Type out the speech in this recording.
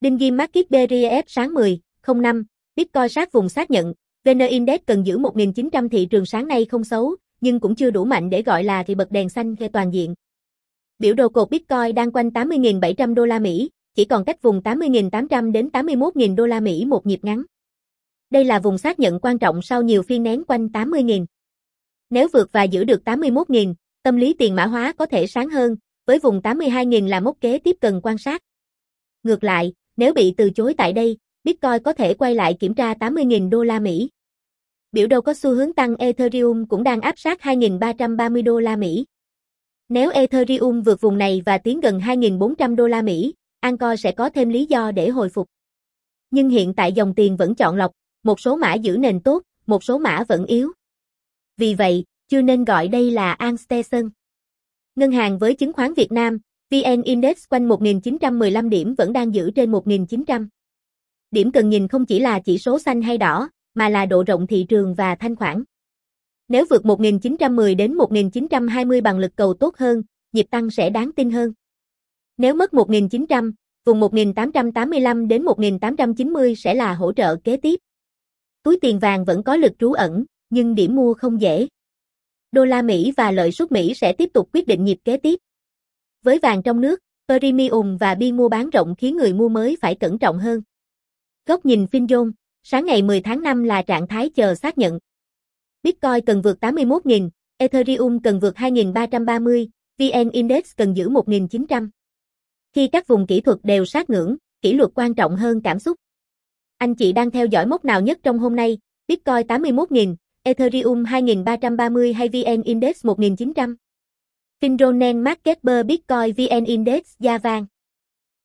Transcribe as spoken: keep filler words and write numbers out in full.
Đinh Ghim Market bê rờ ép sáng mười không năm, Bitcoin sát vùng xác nhận, vê en Index cần giữ một nghìn chín trăm thị trường sáng nay không xấu, nhưng cũng chưa đủ mạnh để gọi là thì bật đèn xanh về toàn diện. Biểu đồ cột Bitcoin đang quanh tám mươi nghìn bảy trăm đô la Mỹ, chỉ còn cách vùng tám mươi nghìn tám trăm đến tám mươi mốt nghìn đô la Mỹ một nhịp ngắn. Đây là vùng xác nhận quan trọng sau nhiều phiên nén quanh tám mươi nghìn. Nếu vượt và giữ được tám mươi mốt nghìn, tâm lý tiền mã hóa có thể sáng hơn, với vùng tám mươi hai nghìn là mốc kế tiếp cần quan sát. Ngược lại, nếu bị từ chối tại đây, Bitcoin có thể quay lại kiểm tra tám mươi nghìn đô la Mỹ. Biểu đồ có xu hướng tăng, Ethereum cũng đang áp sát hai nghìn ba trăm ba mươi đô la Mỹ. Nếu Ethereum vượt vùng này và tiến gần hai nghìn bốn trăm đô la Mỹ, Altcoin sẽ có thêm lý do để hồi phục. Nhưng hiện tại dòng tiền vẫn chọn lọc, một số mã giữ nền tốt, một số mã vẫn yếu. Vì vậy, chưa nên gọi đây là Altseason. Ngân hàng với chứng khoán Việt Nam, vê en Index quanh một nghìn chín trăm mười lăm điểm vẫn đang giữ trên một nghìn chín trăm. Điểm cần nhìn không chỉ là chỉ số xanh hay đỏ, mà là độ rộng thị trường và thanh khoản. Nếu vượt một nghìn chín trăm mười đến một nghìn chín trăm hai mươi bằng lực cầu tốt hơn, nhịp tăng sẽ đáng tin hơn. Nếu mất một nghìn chín trăm, vùng một nghìn tám trăm tám mươi lăm đến một nghìn tám trăm chín mươi sẽ là hỗ trợ kế tiếp. Túi tiền vàng vẫn có lực trú ẩn, nhưng điểm mua không dễ. Đô la Mỹ và lợi suất Mỹ sẽ tiếp tục quyết định nhịp kế tiếp. Với vàng trong nước, premium và biên mua bán rộng khiến người mua mới phải cẩn trọng hơn. Góc nhìn FinZone, sáng ngày mười tháng năm là trạng thái chờ xác nhận. Bitcoin cần vượt tám mươi mốt nghìn, Ethereum cần vượt hai nghìn ba trăm ba mươi, vê en Index cần giữ một nghìn chín trăm. Khi các vùng kỹ thuật đều sát ngưỡng, kỷ luật quan trọng hơn cảm xúc. Anh chị đang theo dõi mốc nào nhất trong hôm nay, Bitcoin tám mươi mốt nghìn, Ethereum hai nghìn ba trăm ba mươi hay vê en Index một nghìn chín trăm? FinZone Market per Bitcoin vê en Index Gia Vàng.